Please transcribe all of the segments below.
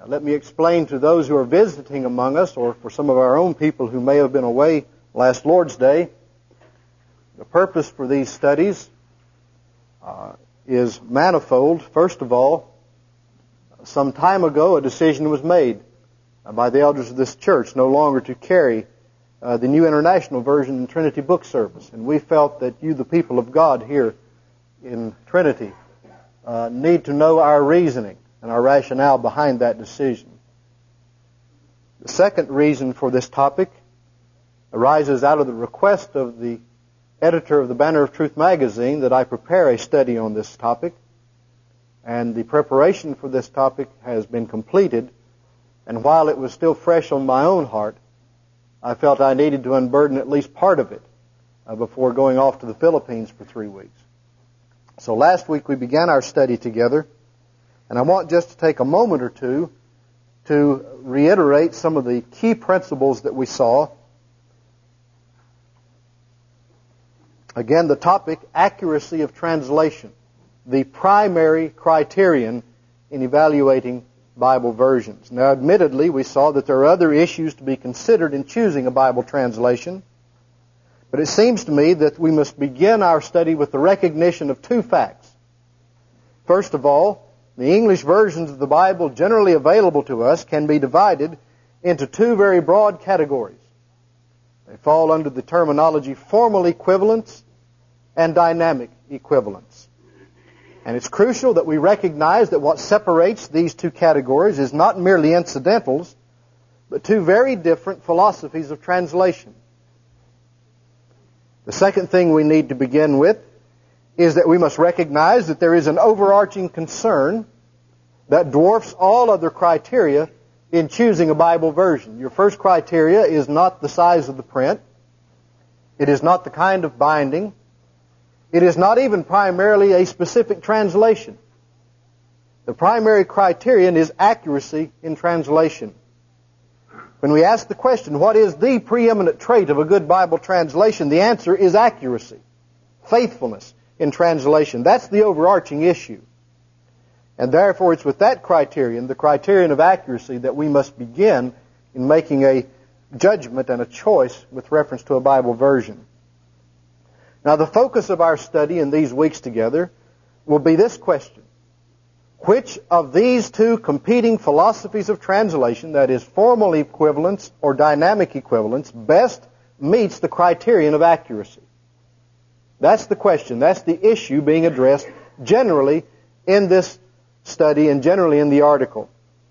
Now, let me explain to those who are visiting among us, or for some of our own people who may have been away last Lord's Day, the purpose for these studies is manifold. First of all, some time ago a decision was made by the elders of this church no longer to carry the New International Version in Trinity Book Service. And we felt that you, the people of God here in Trinity, need to know our reasoning and our rationale behind that decision. The second reason for this topic arises out of the request of the editor of the Banner of Truth magazine that I prepare a study on this topic. And the preparation for this topic has been completed. And while it was still fresh on my own heart, I felt I needed to unburden at least part of it before going off to the Philippines for 3 weeks. So last week we began our study together, and I want just to take a moment or two to reiterate some of the key principles that we saw. Again, the topic, accuracy of translation, the primary criterion in evaluating Bible versions. Now, admittedly, we saw that there are other issues to be considered in choosing a Bible translation, but it seems to me that we must begin our study with the recognition of two facts. First of all, the English versions of the Bible generally available to us can be divided into two very broad categories. They fall under the terminology formal equivalence and dynamic equivalence. And it's crucial that we recognize that what separates these two categories is not merely incidentals, but two very different philosophies of translation. The second thing we need to begin with is that we must recognize that there is an overarching concern that dwarfs all other criteria in choosing a Bible version. Your first criteria is not the size of the print. It is not the kind of binding. It is not even primarily a specific translation. The primary criterion is accuracy in translation. When we ask the question, what is the preeminent trait of a good Bible translation? The answer is accuracy, faithfulness in translation. That's the overarching issue. And therefore it's with that criterion, the criterion of accuracy, that we must begin in making a judgment and a choice with reference to a Bible version. Now, the focus of our study in these weeks together will be this question. Which of these two competing philosophies of translation, that is, formal equivalence or dynamic equivalence, best meets the criterion of accuracy? That's the question. That's the issue being addressed generally in this study and generally in the article.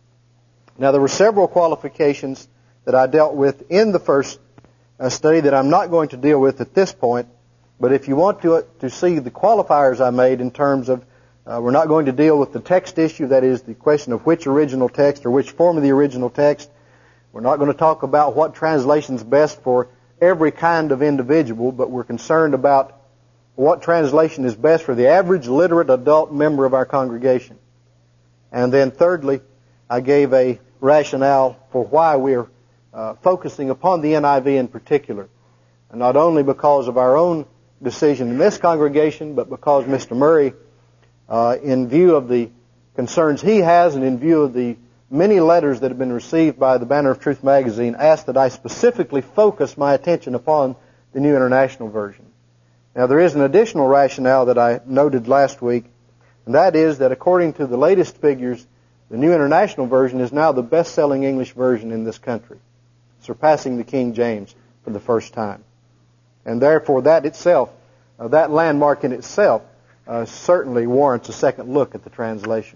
Now, there were several qualifications that I dealt with in the first study that I'm not going to deal with at this point. But if you want to see the qualifiers I made in terms of, we're not going to deal with the text issue, that is the question of which original text or which form of the original text. We're not going to talk about what translation is best for every kind of individual, but we're concerned about what translation is best for the average literate adult member of our congregation. And then thirdly, I gave a rationale for why we're focusing upon the NIV in particular. And not only because of our own decision in this congregation, but because Mr. Murray, in view of the concerns he has and in view of the many letters that have been received by the Banner of Truth magazine, asked that I specifically focus my attention upon the New International Version. Now, there is an additional rationale that I noted last week, and that is that according to the latest figures, the New International Version is now the best-selling English version in this country, surpassing the King James for the first time. And therefore, that itself, that landmark in itself, certainly warrants a second look at the translation.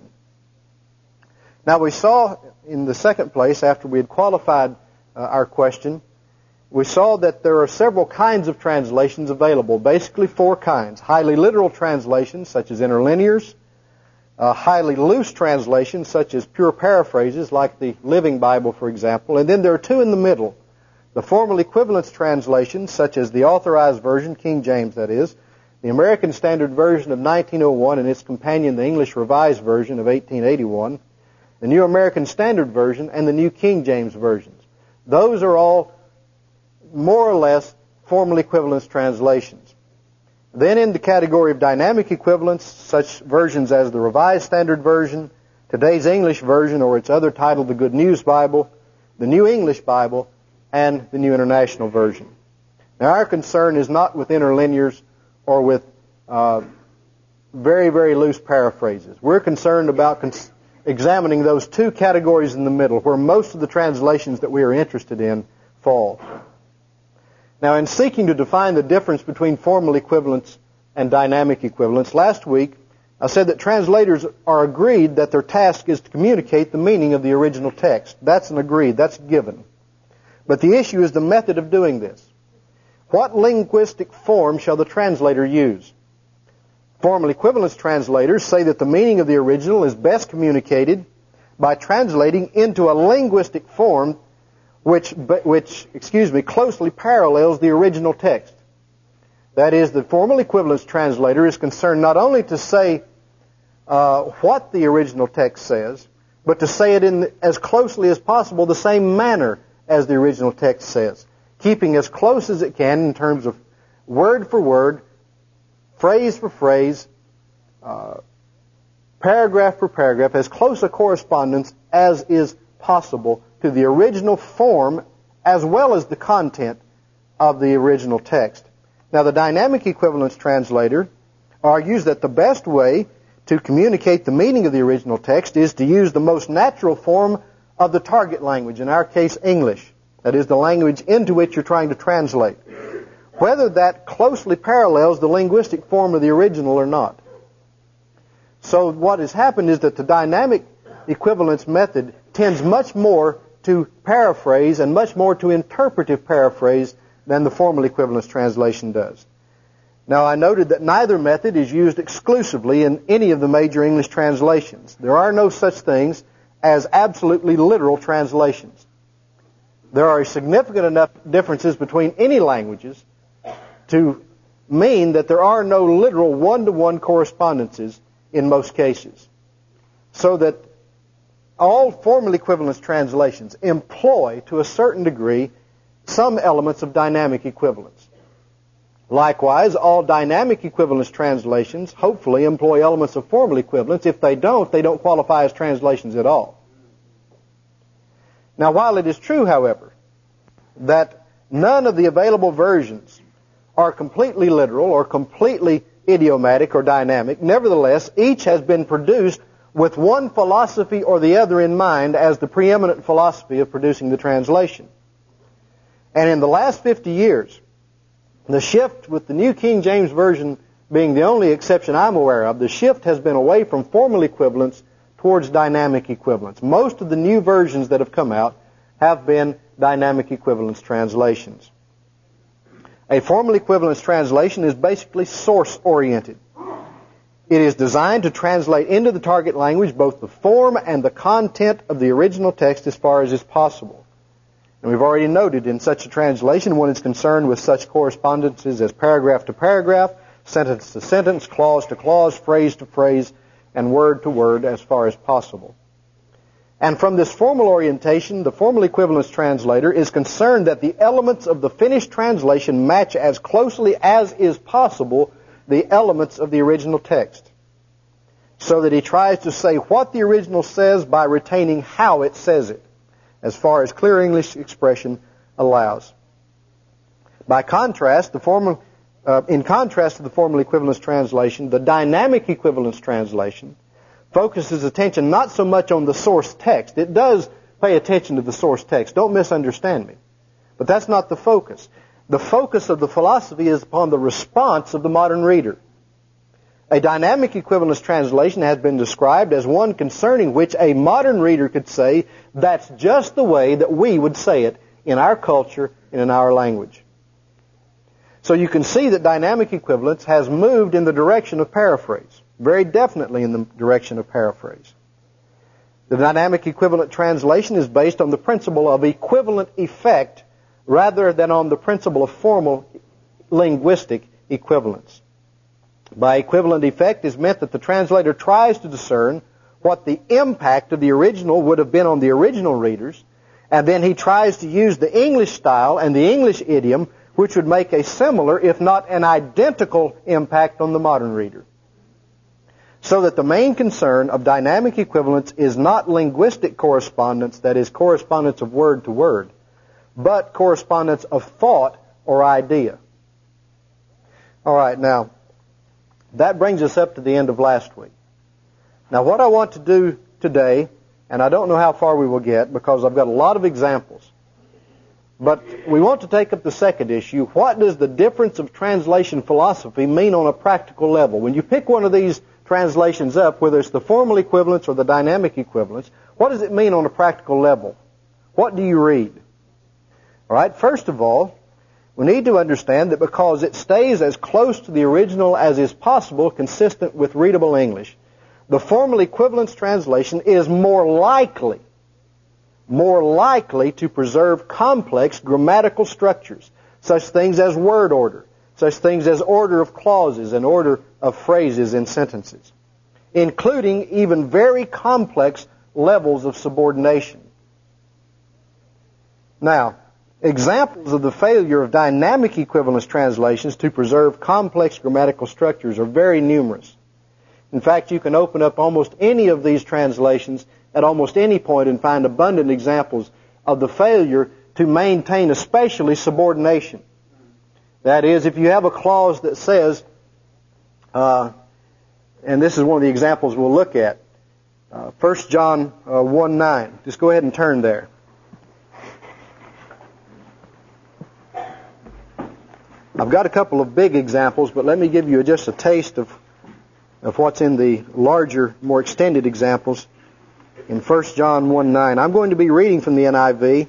Now, we saw in the second place, after we had qualified our question, we saw that there are several kinds of translations available, basically four kinds. Highly literal translations, such as interlinears, highly loose translations, such as pure paraphrases, like the Living Bible, for example, and then there are two in the middle. The formal equivalence translations, such as the Authorized Version, King James that is, the American Standard Version of 1901 and its companion, the English Revised Version of 1881, the New American Standard Version, and the New King James Versions. Those are all more or less formal equivalence translations. Then in the category of dynamic equivalence, such versions as the Revised Standard Version, Today's English version, or its other title, the Good News Bible, the New English Bible, and the New International Version. Now, our concern is not with interlinears or with very, very loose paraphrases. We're concerned about examining those two categories in the middle where most of the translations that we are interested in fall. Now, in seeking to define the difference between formal equivalence and dynamic equivalence, last week I said that translators are agreed that their task is to communicate the meaning of the original text. That's an agreed, that's given. But the issue is the method of doing this. What linguistic form shall the translator use? Formal equivalence translators say that the meaning of the original is best communicated by translating into a linguistic form which closely parallels the original text. That is, the formal equivalence translator is concerned not only to say what the original text says, but to say it in as closely as possible the same manner as the original text says, keeping as close as it can in terms of word for word, phrase for phrase, paragraph for paragraph, as close a correspondence as is possible to the original form as well as the content of the original text. Now, the dynamic equivalence translator argues that the best way to communicate the meaning of the original text is to use the most natural form of the target language, in our case, English. That is, the language into which you're trying to translate, whether that closely parallels the linguistic form of the original or not. So what has happened is that the dynamic equivalence method tends much more to paraphrase and much more to interpretive paraphrase than the formal equivalence translation does. Now, I noted that neither method is used exclusively in any of the major English translations. There are no such things as absolutely literal translations. There are significant enough differences between any languages to mean that there are no literal one-to-one correspondences in most cases. So that all formal equivalence translations employ, to a certain degree, some elements of dynamic equivalence. Likewise, all dynamic equivalence translations hopefully employ elements of formal equivalence. If they don't qualify as translations at all. Now, while it is true, however, that none of the available versions are completely literal or completely idiomatic or dynamic, nevertheless, each has been produced with one philosophy or the other in mind as the preeminent philosophy of producing the translation. And in the last 50 years, the shift, with the New King James Version being the only exception I'm aware of, the shift has been away from formal equivalence towards dynamic equivalence. Most of the new versions that have come out have been dynamic equivalence translations. A formal equivalence translation is basically source-oriented. It is designed to translate into the target language both the form and the content of the original text as far as is possible. And we've already noted in such a translation one is concerned with such correspondences as paragraph to paragraph, sentence to sentence, clause to clause, phrase to phrase, and word to word as far as possible. And from this formal orientation, the formal equivalence translator is concerned that the elements of the finished translation match as closely as is possible the elements of the original text, so that he tries to say what the original says by retaining how it says it, as far as clear English expression allows. By contrast, in contrast to the formal equivalence translation, the dynamic equivalence translation focuses attention not so much on the source text. It does pay attention to the source text. Don't misunderstand me. But that's not the focus. The focus of the philosophy is upon the response of the modern reader. A dynamic equivalence translation has been described as one concerning which a modern reader could say, that's just the way that we would say it in our culture and in our language. So you can see that dynamic equivalence has moved in the direction of paraphrase, very definitely in the direction of paraphrase. The dynamic equivalent translation is based on the principle of equivalent effect rather than on the principle of formal linguistic equivalence. By equivalent effect is meant that the translator tries to discern what the impact of the original would have been on the original readers, and then he tries to use the English style and the English idiom which would make a similar, if not an identical, impact on the modern reader. So that the main concern of dynamic equivalence is not linguistic correspondence, that is, correspondence of word to word, but correspondence of thought or idea. All right, now, that brings us up to the end of last week. Now, what I want to do today, and I don't know how far we will get because I've got a lot of examples, but we want to take up the second issue. What does the difference of translation philosophy mean on a practical level? When you pick one of these translations up, whether it's the formal equivalence or the dynamic equivalence, what does it mean on a practical level? What do you read? All right, first of all, we need to understand that because it stays as close to the original as is possible, consistent with readable English, the formal equivalence translation is more likely to preserve complex grammatical structures, such things as word order, such things as order of clauses and order of phrases in sentences, including even very complex levels of subordination. Now, examples of the failure of dynamic equivalence translations to preserve complex grammatical structures are very numerous. In fact, you can open up almost any of these translations at almost any point and find abundant examples of the failure to maintain especially subordination. That is, if you have a clause that says, and this is one of the examples we'll look at, 1 John 1:9. Just go ahead and turn there. I've got a couple of big examples, but let me give you just a taste of what's in the larger, more extended examples in 1 John 1:9. I'm going to be reading from the NIV.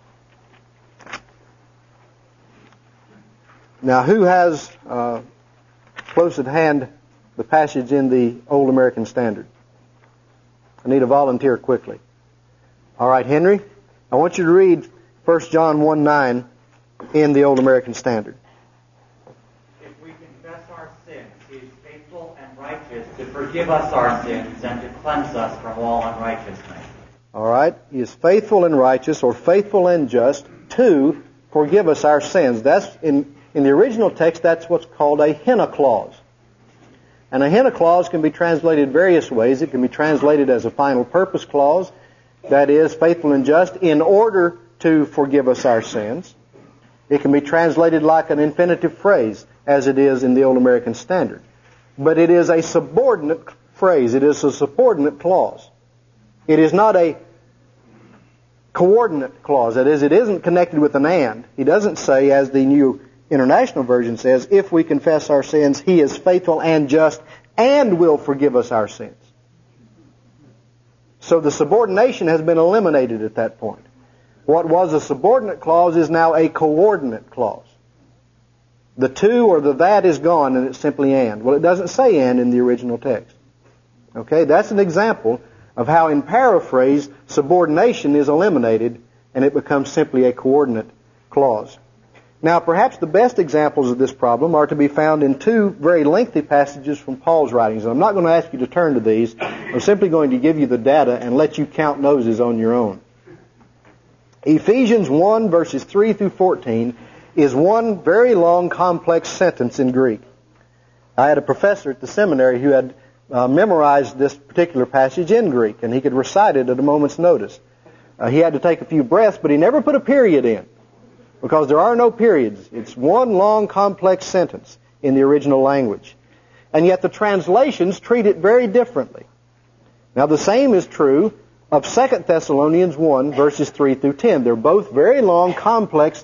Now, who has close at hand the passage in the Old American Standard? I need a volunteer quickly. All right, Henry, I want you to read 1 John 1:9 in the Old American Standard. If we confess our sins, He is faithful and righteous to forgive us our sins and to cleanse us from all unrighteousness. All right, He is faithful and righteous, or faithful and just, to forgive us our sins. That's in the original text, that's what's called a hina clause. And a hina clause can be translated various ways. It can be translated as a final purpose clause, that is, faithful and just, in order to forgive us our sins. It can be translated like an infinitive phrase, as it is in the Old American Standard. But it is a subordinate phrase. It is a subordinate clause. It is not a coordinate clause. That is, it isn't connected with an and. He doesn't say, as the New International Version says, if we confess our sins, He is faithful and just and will forgive us our sins. So the subordination has been eliminated at that point. What was a subordinate clause is now a coordinate clause. The to or the that is gone and it's simply and. Well, it doesn't say and in the original text. Okay, that's an example of how in paraphrase subordination is eliminated and it becomes simply a coordinate clause. Now, perhaps the best examples of this problem are to be found in two very lengthy passages from Paul's writings. And I'm not going to ask you to turn to these. I'm simply going to give you the data and let you count noses on your own. Ephesians 1, verses 3 through 14, is one very long, complex sentence in Greek. I had a professor at the seminary who had memorized this particular passage in Greek, and he could recite it at a moment's notice. He had to take a few breaths, but he never put a period in, because there are no periods. It's one long, complex sentence in the original language. And yet the translations treat it very differently. Now, the same is true of 2 Thessalonians 1, verses 3 through 10. They're both very long, complex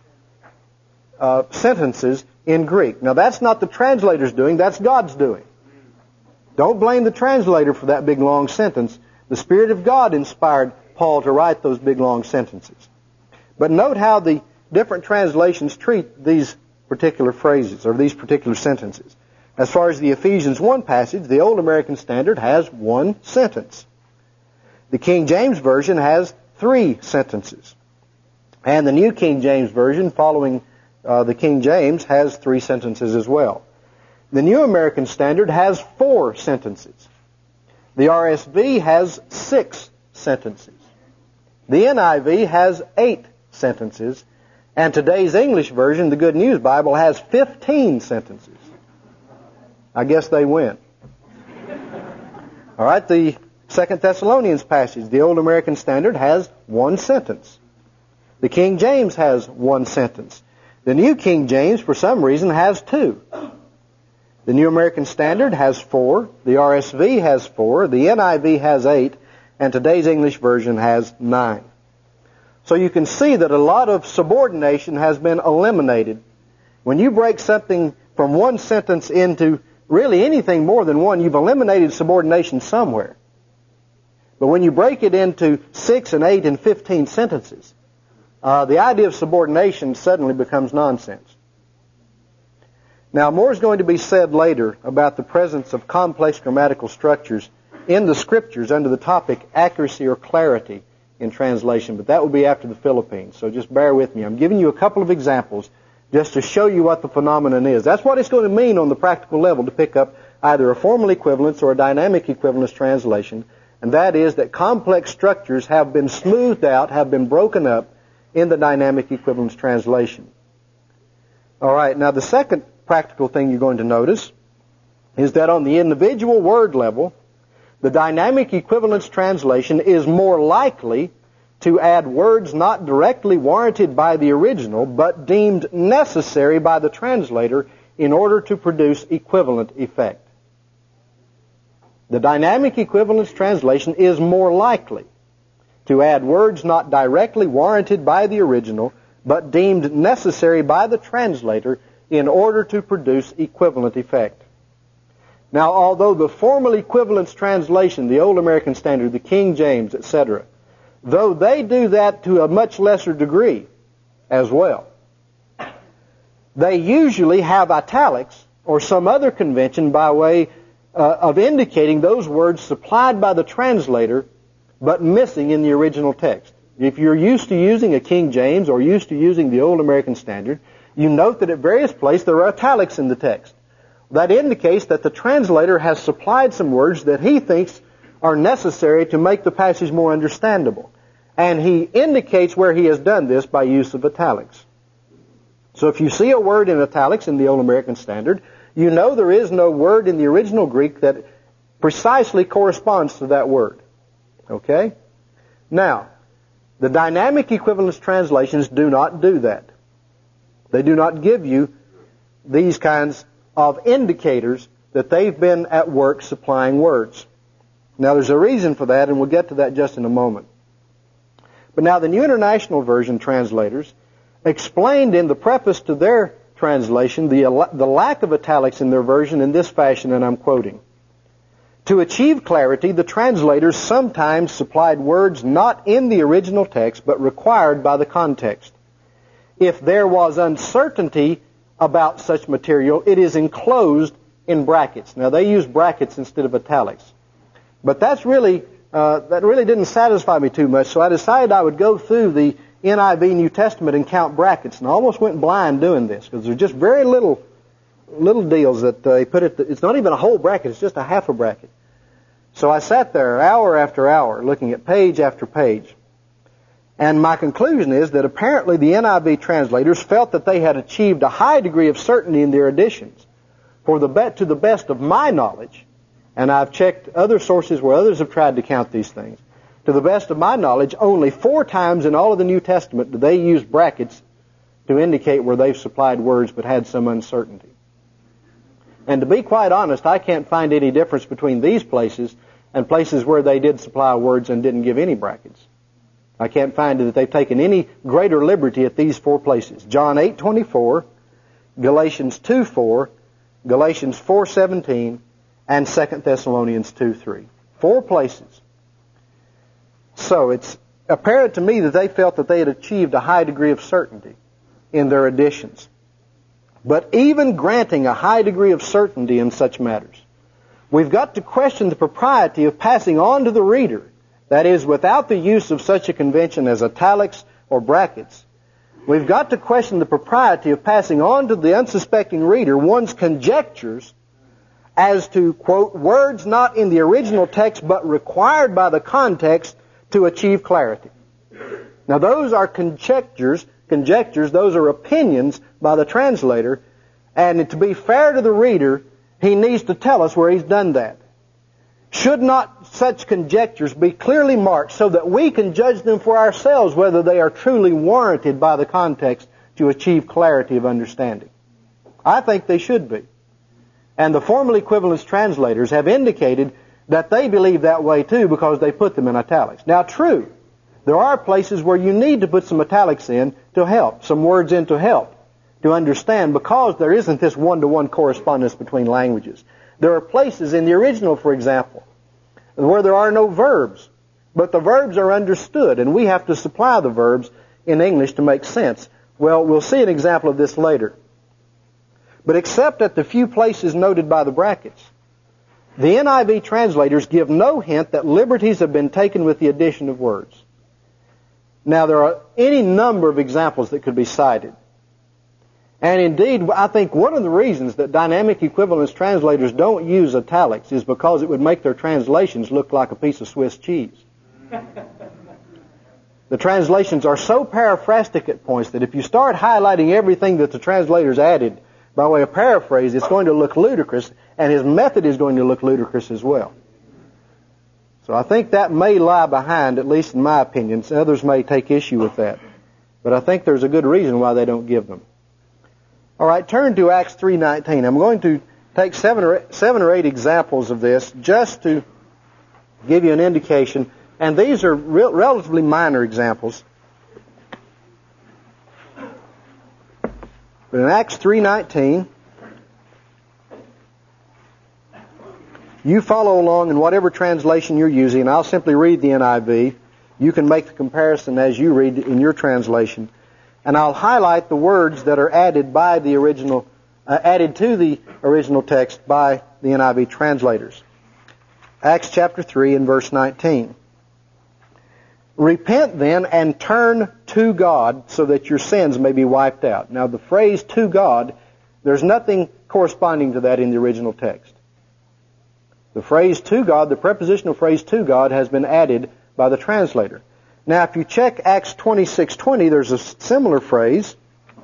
sentences in Greek. Now, that's not the translator's doing, that's God's doing. Don't blame the translator for that big, long sentence. The Spirit of God inspired Paul to write those big, long sentences. But note how the different translations treat these particular phrases or these particular sentences. As far as the Ephesians 1 passage, the Old American Standard has one sentence. The King James Version has 3 sentences. And the New King James Version, following the King James, has 3 sentences as well. The New American Standard has 4 sentences. The RSV has 6 sentences. The NIV has 8 sentences. And today's English version, the Good News Bible, has 15 sentences. I guess they win. All right, the 2 Thessalonians passage, the Old American Standard has one sentence. The King James has one sentence. The New King James, for some reason, has two. The New American Standard has 4, the RSV has 4, the NIV has 8, and today's English version has 9. So you can see that a lot of subordination has been eliminated. When you break something from one sentence into really anything more than one, you've eliminated subordination somewhere. But when you break it into 6 and 8 and 15 sentences, the idea of subordination suddenly becomes nonsense. Now, more is going to be said later about the presence of complex grammatical structures in the Scriptures under the topic accuracy or clarity in translation, but that will be after the Philippines, so just bear with me. I'm giving you a couple of examples just to show you what the phenomenon is. That's what it's going to mean on the practical level to pick up either a formal equivalence or a dynamic equivalence translation, and that is that complex structures have been smoothed out, have been broken up in the dynamic equivalence translation. All right, now the second practical thing you're going to notice is that on the individual word level, the dynamic equivalence translation is more likely to add words not directly warranted by the original, but deemed necessary by the translator in order to produce equivalent effect. The dynamic equivalence translation is more likely to add words not directly warranted by the original, but deemed necessary by the translator in order to produce equivalent effect. Now, although the formal equivalence translation, the Old American Standard, the King James, etc., though they do that to a much lesser degree as well, they usually have italics or some other convention by way of indicating those words supplied by the translator but missing in the original text. If you're used to using a King James or used to using the Old American Standard, you note that at various places there are italics in the text. That indicates that the translator has supplied some words that he thinks are necessary to make the passage more understandable. And he indicates where he has done this by use of italics. So if you see a word in italics in the Old American Standard, you know there is no word in the original Greek that precisely corresponds to that word. Okay? Now, the dynamic equivalence translations do not do that. They do not give you these kinds of indicators that they've been at work supplying words. Now, there's a reason for that, and we'll get to that just in a moment. But now, the New International Version translators explained in the preface to their translation the lack of italics in their version in this fashion, and I'm quoting. To achieve clarity, the translators sometimes supplied words not in the original text, but required by the context. If there was uncertainty about such material, it is enclosed in brackets. Now, they use brackets instead of italics. But that really didn't satisfy me too much, so I decided I would go through the NIV New Testament and count brackets, and I almost went blind doing this, because there's just very little deals that they put it. It's not even a whole bracket, it's just a half a bracket. So I sat there hour after hour looking at page after page. And my conclusion is that apparently the NIV translators felt that they had achieved a high degree of certainty in their editions. To the best of my knowledge, and I've checked other sources where others have tried to count these things, to the best of my knowledge, only 4 times in all of the New Testament do they use brackets to indicate where they've supplied words but had some uncertainty. And to be quite honest, I can't find any difference between these places and places where they did supply words and didn't give any brackets. I can't find that they've taken any greater liberty at these 4 places. John 8:24, Galatians 2:4, Galatians 4:17, and 2 Thessalonians 2:3. 4 places. So it's apparent to me that they felt that they had achieved a high degree of certainty in their editions. But even granting a high degree of certainty in such matters, we've got to question the propriety of passing on to the reader, that is, without the use of such a convention as italics or brackets, we've got to question the propriety of passing on to the unsuspecting reader one's conjectures as to, quote, words not in the original text but required by the context to achieve clarity. Now, those are conjectures, those are opinions by the translator, and to be fair to the reader, he needs to tell us where he's done that. Should not such conjectures be clearly marked so that we can judge them for ourselves whether they are truly warranted by the context to achieve clarity of understanding? I think they should be. And the formal equivalence translators have indicated that they believe that way too because they put them in italics. Now, true, there are places where you need to put some italics in to help, some words in to help, to understand, because there isn't this one-to-one correspondence between languages. There are places in the original, for example, where there are no verbs, but the verbs are understood, and we have to supply the verbs in English to make sense. Well, we'll see an example of this later. But except at the few places noted by the brackets, the NIV translators give no hint that liberties have been taken with the addition of words. Now, there are any number of examples that could be cited. And indeed, I think one of the reasons that dynamic equivalence translators don't use italics is because it would make their translations look like a piece of Swiss cheese. The translations are so paraphrastic at points that if you start highlighting everything that the translators added by way of paraphrase, it's going to look ludicrous, and his method is going to look ludicrous as well. So I think that may lie behind, at least in my opinion. Others may take issue with that. But I think there's a good reason why they don't give them. All right, turn to Acts 3:19. I'm going to take seven or eight examples of this just to give you an indication. And these are relatively minor examples. But in Acts 3:19, you follow along in whatever translation you're using, and I'll simply read the NIV. You can make the comparison as you read in your translation. And I'll highlight the words that are added by the original, added to the original text by the NIV translators. Acts chapter 3 and verse 19. Repent then and turn to God so that your sins may be wiped out. Now the phrase to God, there's nothing corresponding to that in the original text. The phrase to God, the prepositional phrase to God, has been added by the translator. Now, if you check Acts 26:20, there's a similar phrase.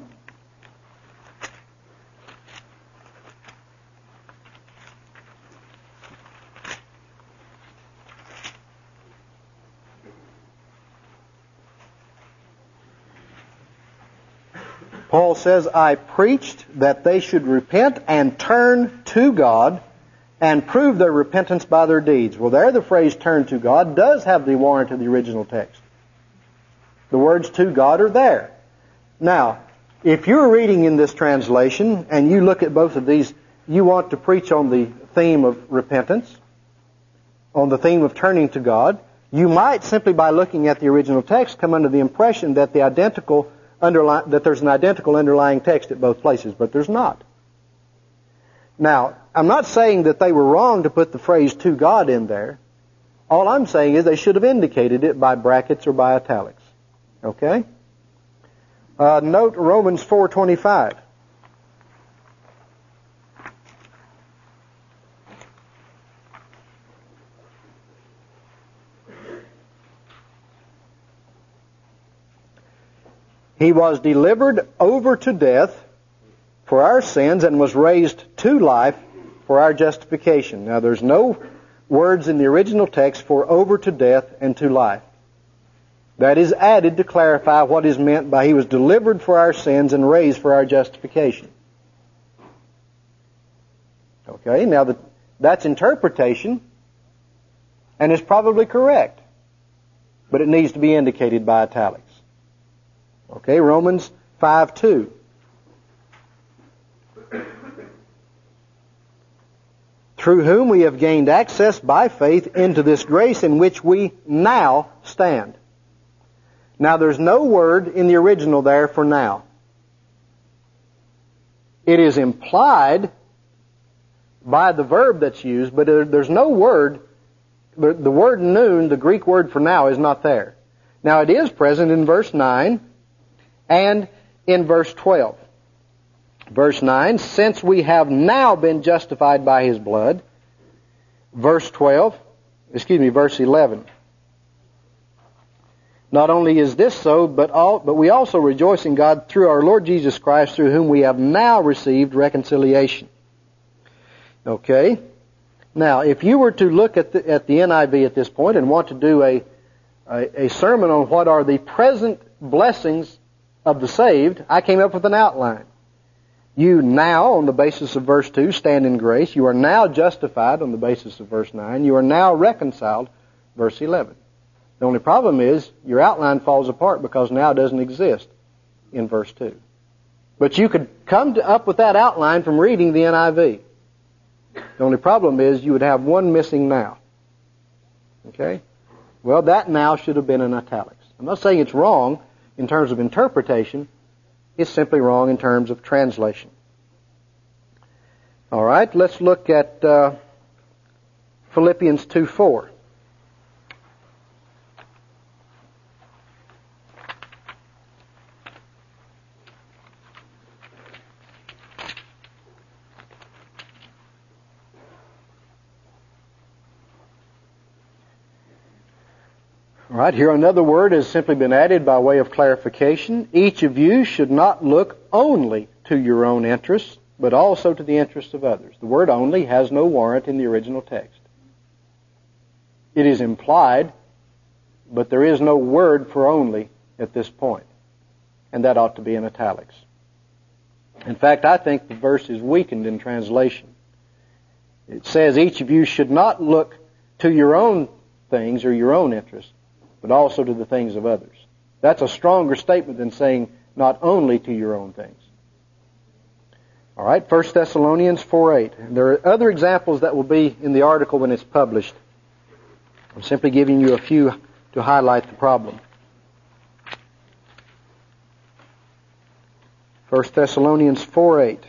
Paul says, I preached that they should repent and turn to God and prove their repentance by their deeds. Well, there the phrase turn to God does have the warrant of the original text. The words to God are there. Now, if you're reading in this translation and you look at both of these, you want to preach on the theme of repentance, on the theme of turning to God, you might simply by looking at the original text come under the impression that there's an identical underlying text at both places, but there's not. Now, I'm not saying that they were wrong to put the phrase to God in there. All I'm saying is they should have indicated it by brackets or by italics. Okay? Note Romans 4:25. He was delivered over to death for our sins and was raised to life for our justification. Now there's no words in the original text for over to death and to life. That is added to clarify what is meant by he was delivered for our sins and raised for our justification. Okay, now that's interpretation and is probably correct, but it needs to be indicated by italics. Okay, Romans 5:2. Through whom we have gained access by faith into this grace in which we now stand. Now there's no word in the original there for now. It is implied by the verb that's used, but there's no word. The word noon, the Greek word for now, is not there. Now it is present in verse 9 and in verse 12. Verse 9, since we have now been justified by His blood. Verse 11. Not only is this so, but we also rejoice in God through our Lord Jesus Christ, through whom we have now received reconciliation. Okay? Now, if you were to look at the NIV at this point and want to do a sermon on what are the present blessings of the saved, I came up with an outline. You now, on the basis of verse 2, stand in grace. You are now justified on the basis of verse 9. You are now reconciled, verse 11. The only problem is your outline falls apart because now doesn't exist in verse 2. But you could come up with that outline from reading the NIV. The only problem is you would have one missing now. Okay? Well, that now should have been in italics. I'm not saying it's wrong in terms of interpretation. It's simply wrong in terms of translation. All right, let's look at Philippians 2:4. All right, here another word has simply been added by way of clarification. Each of you should not look only to your own interests, but also to the interests of others. The word only has no warrant in the original text. It is implied, but there is no word for only at this point, and that ought to be in italics. In fact, I think the verse is weakened in translation. It says each of you should not look to your own things or your own interests, but also to the things of others. That's a stronger statement than saying not only to your own things. All right, 1 Thessalonians 4:8. And there are other examples that will be in the article when it's published. I'm simply giving you a few to highlight the problem. 1 Thessalonians 4:8.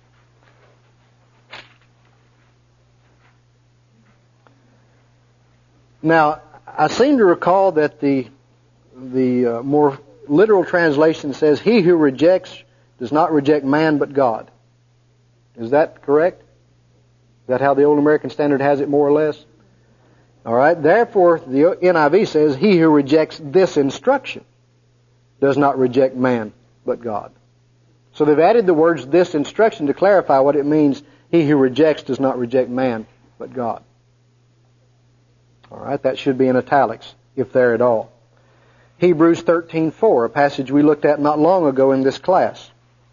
Now, I seem to recall that the more literal translation says, he who rejects does not reject man but God. Is that correct? Is that how the Old American Standard has it more or less? All right. Therefore, the NIV says, he who rejects this instruction does not reject man but God. So they've added the words this instruction to clarify what it means, he who rejects does not reject man but God. All right, that should be in italics, if there at all. Hebrews 13:4, a passage we looked at not long ago in this class.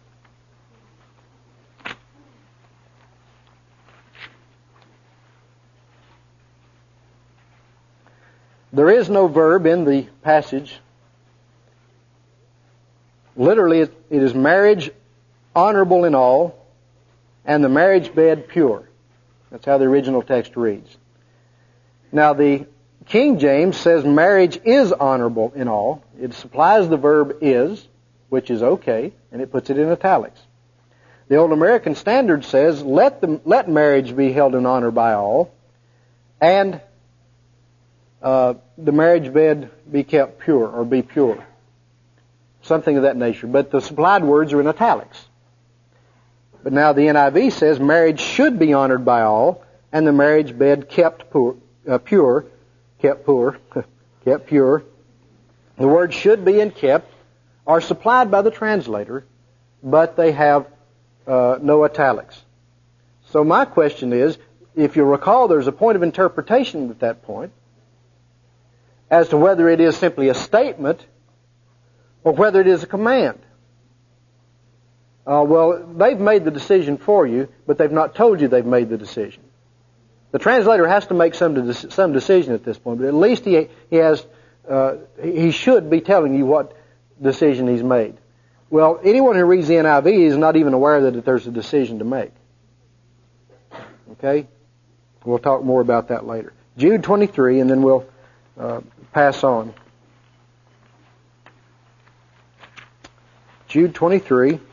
There is no verb in the passage. Literally, it is marriage honorable in all, and the marriage bed pure. That's how the original text reads. Now, the King James says marriage is honorable in all. It supplies the verb is, which is okay, and it puts it in italics. The Old American Standard says, let marriage be held in honor by all, and the marriage bed be kept pure, or be pure. Something of that nature. But the supplied words are in italics. But now the NIV says marriage should be honored by all, and the marriage bed kept pure. Kept pure. The words should be and kept are supplied by the translator, but they have no italics. So my question is, if you recall, there's a point of interpretation at that point as to whether it is simply a statement or whether it is a command. Well, they've made the decision for you, but they've not told you they've made the decision. The translator has to make some decision at this point, but at least he should be telling you what decision he's made. Well, anyone who reads the NIV is not even aware that there's a decision to make. Okay? We'll talk more about that later. Jude 23, and then we'll pass on. Jude 23.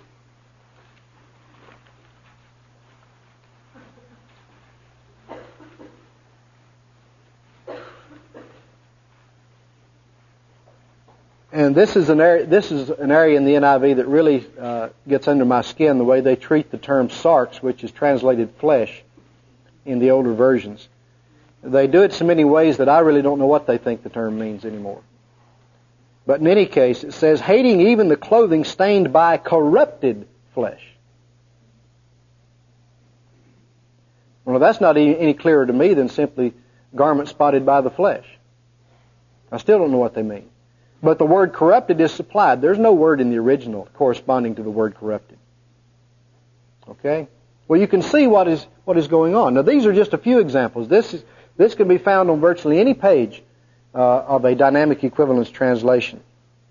And this is an area in the NIV that really gets under my skin, the way they treat the term sarx, which is translated flesh in the older versions. They do it so many ways that I really don't know what they think the term means anymore. But in any case, it says, hating even the clothing stained by corrupted flesh. Well, that's not any clearer to me than simply garment spotted by the flesh. I still don't know what they mean. But the word corrupted is supplied. There's no word in the original corresponding to the word corrupted. Okay? Well, you can see what is going on. Now, these are just a few examples. This can be found on virtually any page of a dynamic equivalence translation.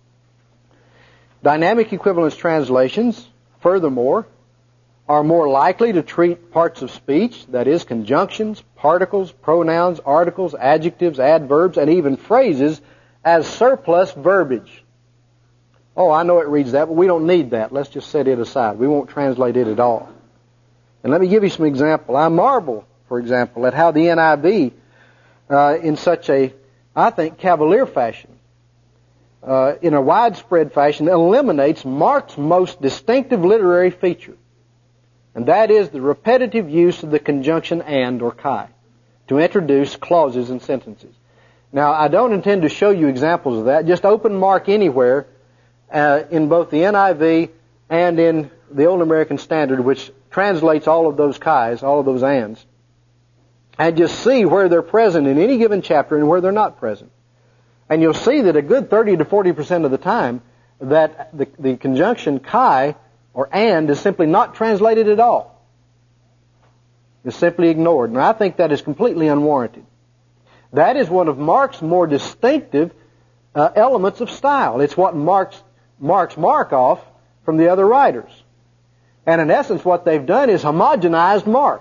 Dynamic equivalence translations, furthermore, are more likely to treat parts of speech, that is, conjunctions, particles, pronouns, articles, adjectives, adverbs, and even phrases, as surplus verbiage. Oh, I know it reads that, but we don't need that. Let's just set it aside. We won't translate it at all. And let me give you some example. I marvel, for example, at how the NIV, in such a, I think, cavalier fashion, in a widespread fashion, eliminates Mark's most distinctive literary feature. And that is the repetitive use of the conjunction and or kai to introduce clauses and sentences. Now, I don't intend to show you examples of that. Just open Mark anywhere in both the NIV and in the Old American Standard, which translates all of those kais, all of those ands, and just see where they're present in any given chapter and where they're not present. And you'll see that a good 30 to 40% of the time that the conjunction kai or and is simply not translated at all. It's simply ignored. And I think that is completely unwarranted. That is one of Mark's more distinctive elements of style. It's what marks Mark off from the other writers. And in essence, what they've done is homogenized Mark.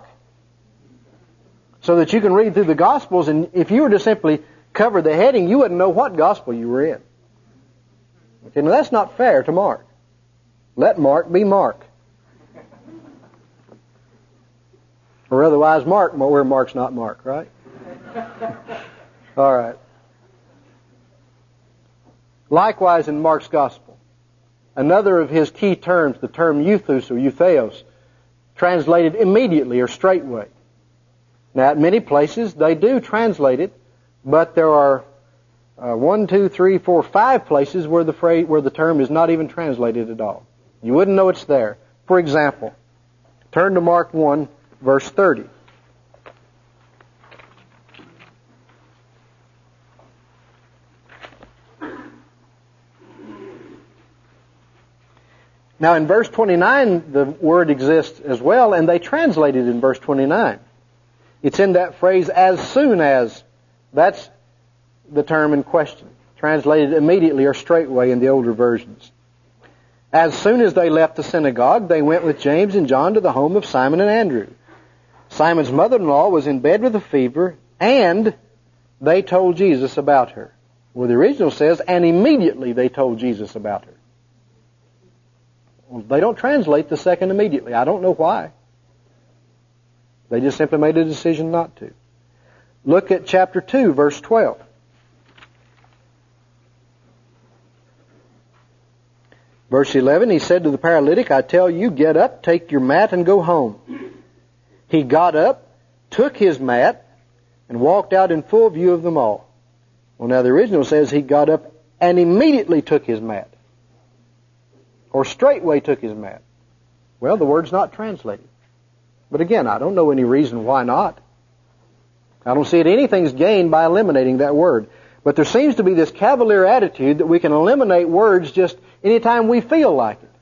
So that you can read through the Gospels, and if you were to simply cover the heading, you wouldn't know what Gospel you were in. Okay, now that's not fair to Mark. Let Mark be Mark. Or otherwise Mark where Mark's not Mark, right? All right. Likewise in Mark's Gospel, another of his key terms, the term euthus or eutheos, translated immediately or straightway. Now, at many places they do translate it, but there are 5 places where the term is not even translated at all. You wouldn't know it's there. For example, turn to Mark 1, verse 30. Now, in verse 29, the word exists as well, and they translate it in verse 29. It's in that phrase, as soon as. That's the term in question, translated immediately or straightway in the older versions. As soon as they left the synagogue, they went with James and John to the home of Simon and Andrew. Simon's mother-in-law was in bed with a fever, and they told Jesus about her. Well, the original says, and immediately they told Jesus about her. Well, they don't translate the second immediately. I don't know why. They just simply made a decision not to. Look at chapter 2, verse 12. Verse 11, he said to the paralytic, I tell you, get up, take your mat, and go home. He got up, took his mat, and walked out in full view of them all. Well, now the original says he got up and immediately took his mat. Or straightway took his mat. Well, the word's not translated. But again, I don't know any reason why not. I don't see that anything's gained by eliminating that word. But there seems to be this cavalier attitude that we can eliminate words just anytime we feel like it.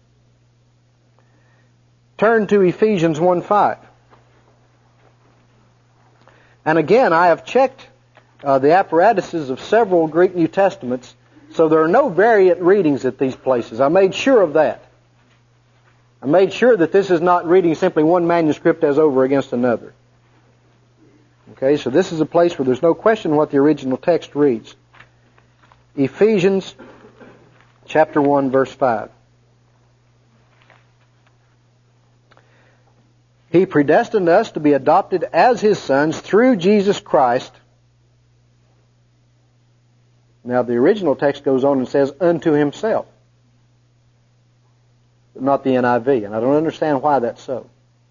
Turn to Ephesians 1:5. And again, I have checked the apparatuses of several Greek New Testaments, so there are no variant readings at these places. I made sure of that. I made sure that this is not reading simply one manuscript as over against another. Okay, so this is a place where there's no question what the original text reads. Ephesians chapter 1, verse 5. He predestined us to be adopted as His sons through Jesus Christ. Now the original text goes on and says, unto Himself. But not the NIV, and I don't understand why that's so.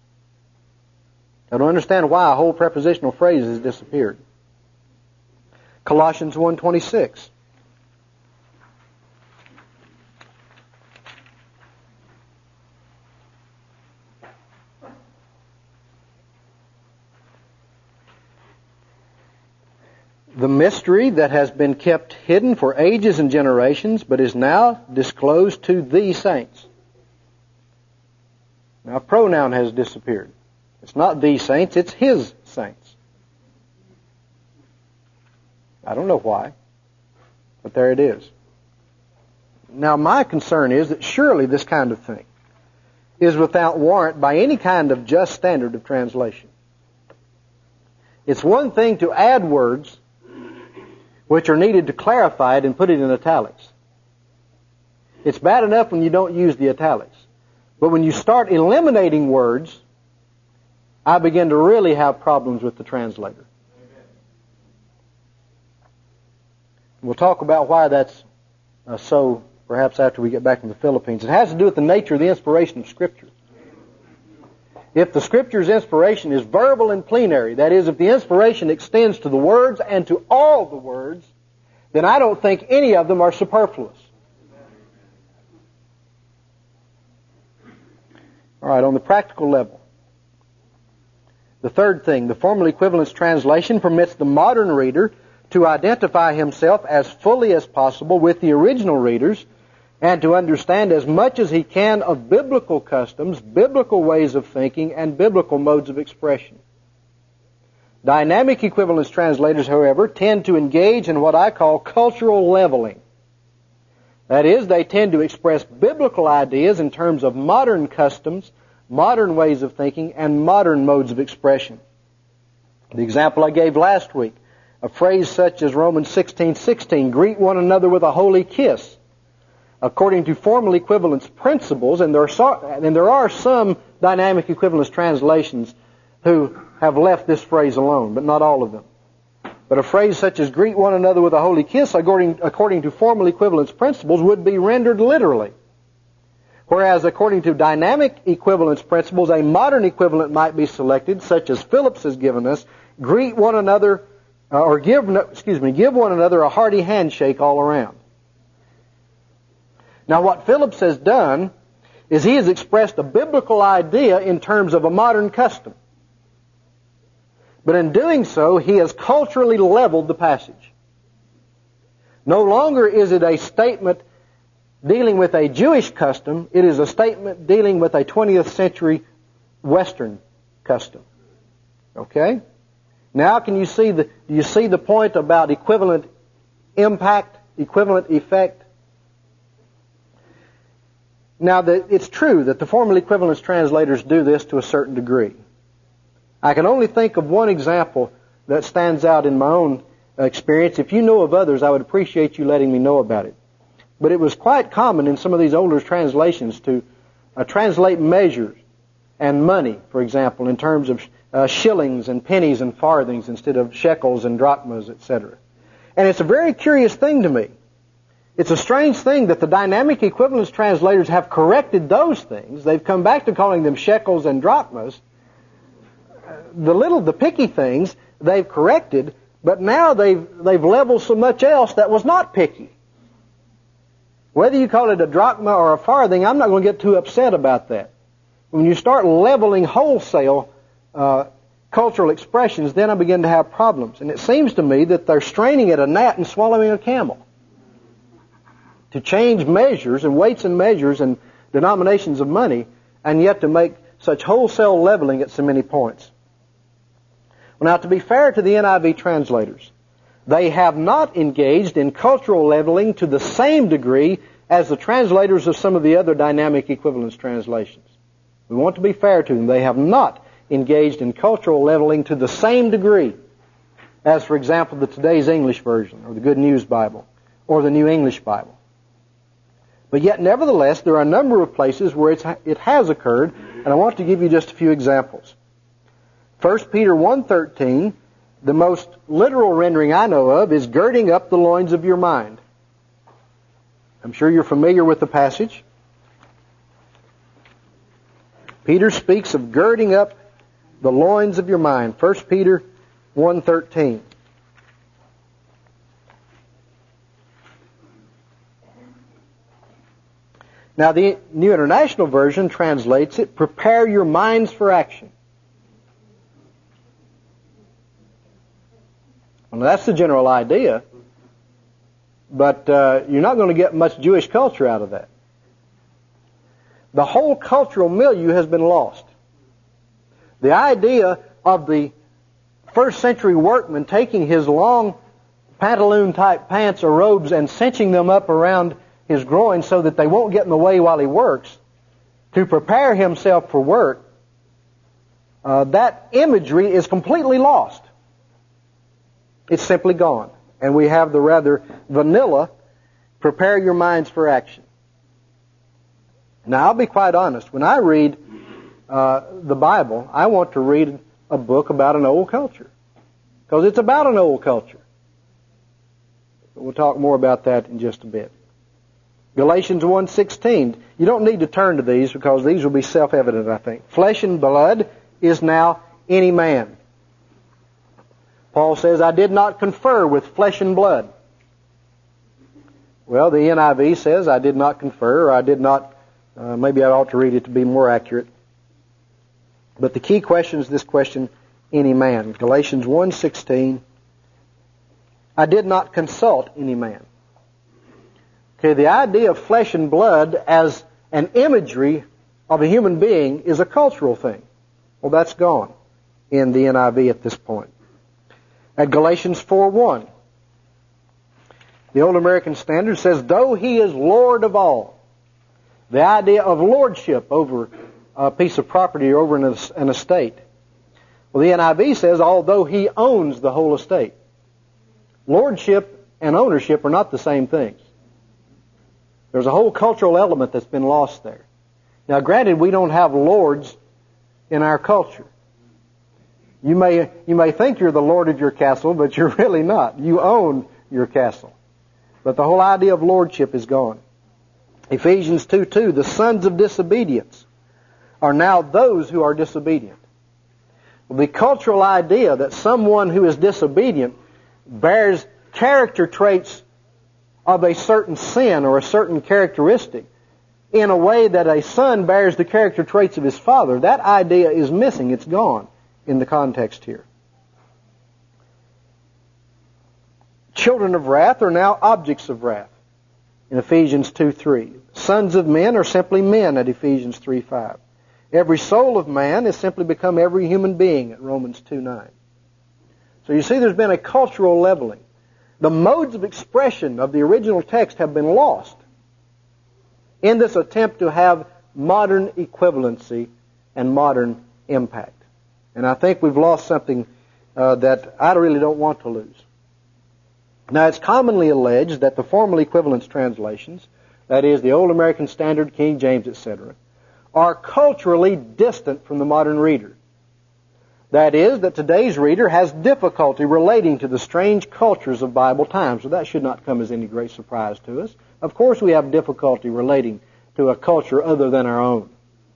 I don't understand why a whole prepositional phrase has disappeared. Colossians 1:26. the mystery that has been kept hidden for ages and generations, but is now disclosed to the saints. Now, pronoun has disappeared. It's not the saints, it's his saints. I don't know why, but there it is. Now, my concern is that surely this kind of thing is without warrant by any kind of just standard of translation. It's one thing to add words which are needed to clarify it and put it in italics. It's bad enough when you don't use the italics. But when you start eliminating words, I begin to really have problems with the translator. We'll talk about why that's so perhaps after we get back from the Philippines. It has to do with the nature of the inspiration of Scripture. If the Scripture's inspiration is verbal and plenary, that is, if the inspiration extends to the words and to all the words, then I don't think any of them are superfluous. All right, on the practical level, the third thing, the formal equivalence translation permits the modern reader to identify himself as fully as possible with the original readers and to understand as much as he can of biblical customs, biblical ways of thinking, and biblical modes of expression. Dynamic equivalence translators, however, tend to engage in what I call cultural leveling. That is, they tend to express biblical ideas in terms of modern customs, modern ways of thinking, and modern modes of expression. The example I gave last week, a phrase such as Romans 16:16, greet one another with a holy kiss. According to formal equivalence principles, and there are some dynamic equivalence translations who have left this phrase alone, but not all of them. But a phrase such as greet one another with a holy kiss, according to formal equivalence principles, would be rendered literally. Whereas according to dynamic equivalence principles, a modern equivalent might be selected, such as Phillips has given us, greet one another, give one another a hearty handshake all around. Now what Phillips has done is he has expressed a biblical idea in terms of a modern custom. But in doing so, he has culturally leveled the passage. No longer is it a statement dealing with a Jewish custom, it is a statement dealing with a 20th century Western custom. Okay? Now do you see the point about equivalent impact, equivalent effect? Now, it's true that the formal equivalence translators do this to a certain degree. I can only think of one example that stands out in my own experience. If you know of others, I would appreciate you letting me know about it. But it was quite common in some of these older translations to translate measures and money, for example, in terms of shillings and pennies and farthings instead of shekels and drachmas, etc. And it's a very curious thing to me. It's a strange thing that the dynamic equivalence translators have corrected those things. They've come back to calling them shekels and drachmas. The picky things they've corrected, but now they've leveled so much else that was not picky. Whether you call it a drachma or a farthing, I'm not going to get too upset about that. When you start leveling wholesale cultural expressions, then I begin to have problems. And it seems to me that they're straining at a gnat and swallowing a camel. To change measures and weights and measures and denominations of money, and yet to make such wholesale leveling at so many points. Well, now, to be fair to the NIV translators, they have not engaged in cultural leveling to the same degree as the translators of some of the other dynamic equivalence translations. We want to be fair to them. They have not engaged in cultural leveling to the same degree as, for example, the Today's English Version, or the Good News Bible, or the New English Bible. But yet, nevertheless, there are a number of places where it has occurred, and I want to give you just a few examples. 1 Peter 1:13, the most literal rendering I know of, is girding up the loins of your mind. I'm sure you're familiar with the passage. Peter speaks of girding up the loins of your mind. 1 Peter 1:13. Now, the New International Version translates it, prepare your minds for action. Well, that's the general idea, but you're not going to get much Jewish culture out of that. The whole cultural milieu has been lost. The idea of the first century workman taking his long pantaloon-type pants or robes and cinching them up around his groin so that they won't get in the way while he works, to prepare himself for work, that imagery is completely lost. It's simply gone. And we have the rather vanilla, prepare your minds for action. Now, I'll be quite honest. When I read the Bible, I want to read a book about an old culture. Because it's about an old culture. We'll talk more about that in just a bit. Galatians 1:16. You don't need to turn to these because these will be self-evident, I think. Flesh and blood is now any man. Paul says, I did not confer with flesh and blood. Well, the NIV says, I did not confer, or I did not, maybe I ought to read it to be more accurate. But the key question is this question, any man. Galatians 1:16. I did not consult any man. Okay, the idea of flesh and blood as an imagery of a human being is a cultural thing. Well, that's gone in the NIV at this point. At Galatians 4:1, the Old American Standard says, though he is Lord of all. The idea of lordship over a piece of property or over an estate. Well, the NIV says, although he owns the whole estate. Lordship and ownership are not the same things. There's a whole cultural element that's been lost there. Now, granted, we don't have lords in our culture. You may think you're the lord of your castle, but you're really not. You own your castle. But the whole idea of lordship is gone. Ephesians 2:2, the sons of disobedience are now those who are disobedient. Well, the cultural idea that someone who is disobedient bears character traits of a certain sin or a certain characteristic in a way that a son bears the character traits of his father, that idea is missing. It's gone in the context here. Children of wrath are now objects of wrath in Ephesians 2:3. Sons of men are simply men at Ephesians 3:5. Every soul of man has simply become every human being at Romans 2:9. So you see there's been a cultural leveling. The modes of expression of the original text have been lost in this attempt to have modern equivalency and modern impact. And I think we've lost something that I really don't want to lose. Now, it's commonly alleged that the formal equivalence translations, that is, the Old American Standard, King James, etc., are culturally distant from the modern reader. That is, that today's reader has difficulty relating to the strange cultures of Bible times. So that should not come as any great surprise to us. Of course we have difficulty relating to a culture other than our own.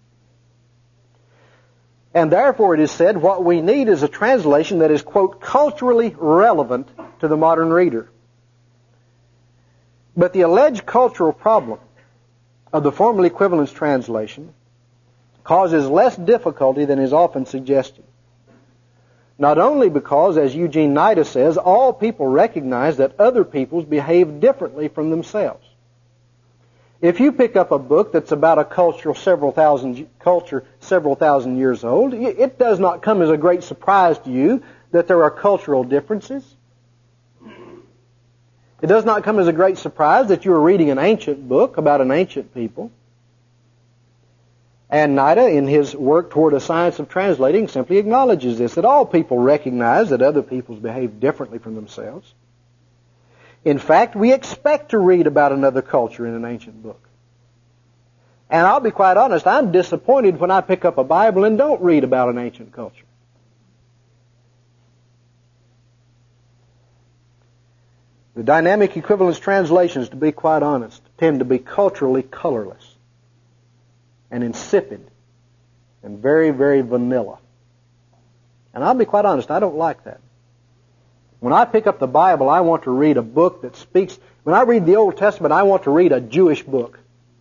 And therefore it is said what we need is a translation that is, quote, culturally relevant to the modern reader. But the alleged cultural problem of the formal equivalence translation causes less difficulty than is often suggested. Not only because, as Eugene Nida says, all people recognize that other peoples behave differently from themselves. If you pick up a book that's about a culture several thousand years old, it does not come as a great surprise to you that there are cultural differences. It does not come as a great surprise that you are reading an ancient book about an ancient people. And Nida, in his work toward a science of translating, simply acknowledges this, that all people recognize that other peoples behave differently from themselves. In fact, we expect to read about another culture in an ancient book. And I'll be quite honest, I'm disappointed when I pick up a Bible and don't read about an ancient culture. The dynamic equivalence translations, to be quite honest, tend to be culturally colorless and insipid and very, very vanilla. And I'll be quite honest, I don't like that. When I pick up the Bible, I want to read a book that speaks. When I read the Old Testament, I want to read a Jewish book.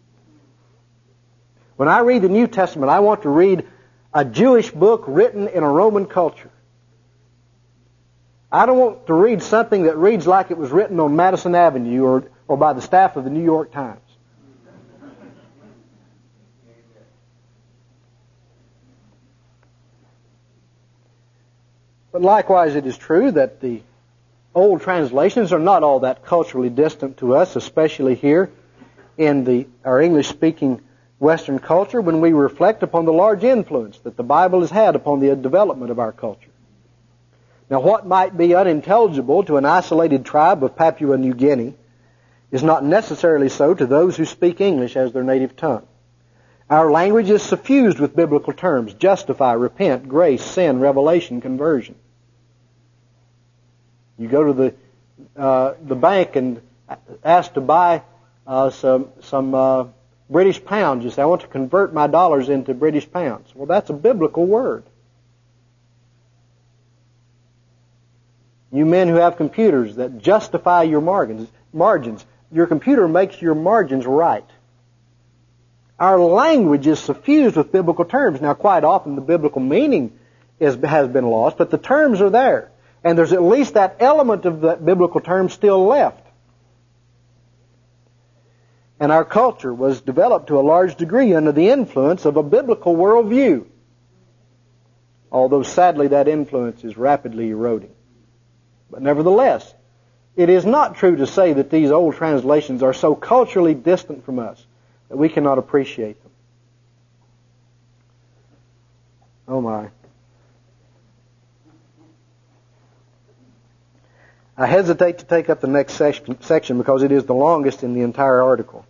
When I read the New Testament, I want to read a Jewish book written in a Roman culture. I don't want to read something that reads like it was written on Madison Avenue or by the staff of the New York Times. But likewise, it is true that the old translations are not all that culturally distant to us, especially here in our English-speaking Western culture, when we reflect upon the large influence that the Bible has had upon the development of our culture. Now, what might be unintelligible to an isolated tribe of Papua New Guinea is not necessarily so to those who speak English as their native tongue. Our language is suffused with biblical terms: justify, repent, grace, sin, revelation, conversion. You go to the bank and ask to buy some British pounds. You say, I want to convert my dollars into British pounds. Well, that's a biblical word. You men who have computers that justify your margins, your computer makes your margins right. Our language is suffused with biblical terms. Now, quite often the biblical meaning has been lost, but the terms are there. And there's at least that element of that biblical term still left. And our culture was developed to a large degree under the influence of a biblical worldview. Although sadly that influence is rapidly eroding. But nevertheless, it is not true to say that these old translations are so culturally distant from us that we cannot appreciate them. Oh my. I hesitate to take up the next section because it is the longest in the entire article,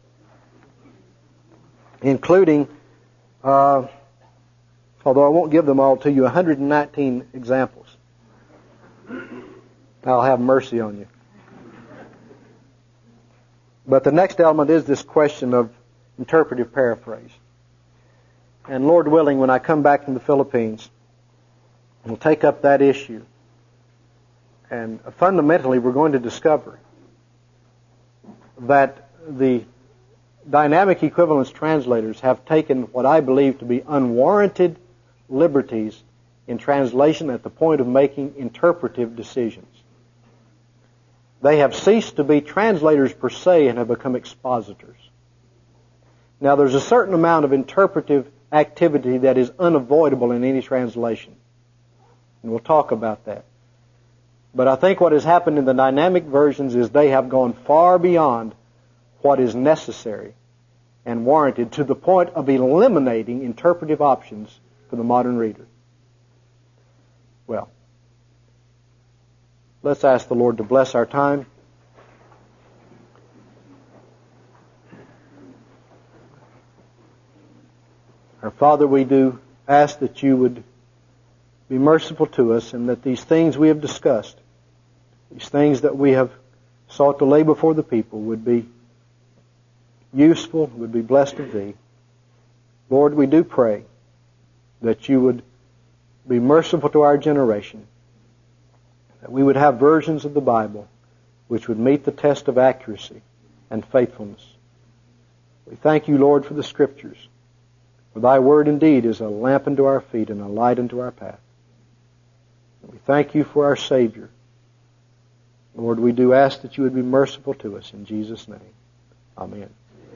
including, although I won't give them all to you, 119 examples. I'll have mercy on you. But the next element is this question of interpretive paraphrase. And Lord willing, when I come back from the Philippines, we'll take up that issue. And fundamentally, we're going to discover that the dynamic equivalence translators have taken what I believe to be unwarranted liberties in translation at the point of making interpretive decisions. They have ceased to be translators per se and have become expositors. Now, there's a certain amount of interpretive activity that is unavoidable in any translation. And we'll talk about that. But I think what has happened in the dynamic versions is they have gone far beyond what is necessary and warranted to the point of eliminating interpretive options for the modern reader. Well, let's ask the Lord to bless our time. Our Father, we do ask that you would be merciful to us and that these things we have discussed, these things that we have sought to lay before the people, would be useful, would be blessed of Thee. Lord, we do pray that you would be merciful to our generation, that we would have versions of the Bible which would meet the test of accuracy and faithfulness. We thank you, Lord, for the Scriptures. For Thy Word indeed is a lamp unto our feet and a light unto our path. And we thank you for our Savior. Lord, we do ask that you would be merciful to us in Jesus' name. Amen.